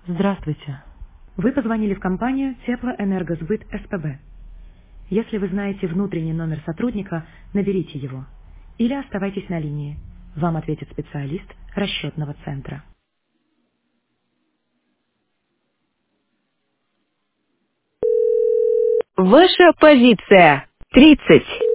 Здравствуйте. Вы позвонили в компанию Теплоэнергосбыт СПБ. Если вы знаете внутренний номер сотрудника, наберите его. Или оставайтесь на линии. Вам ответит специалист расчетного центра. Ваша позиция 30.